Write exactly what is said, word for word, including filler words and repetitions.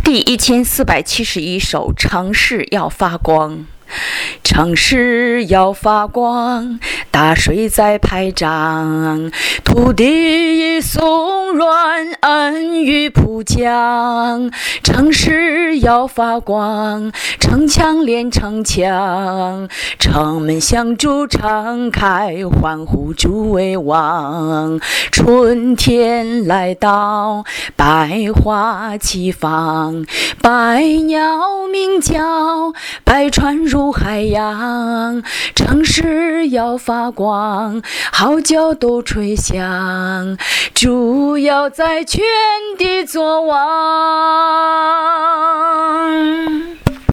第一千四百七十一首，城市要发光。城市要发光，大水在拍掌，土地松软，恩雨普降。城市要发光，城墙连城墙，城门向主敞开，欢呼主为王。春天来到，百花齐放，百鸟鸣叫，百川入海洋。城市要发光，号角都吹响，主要在全地作王。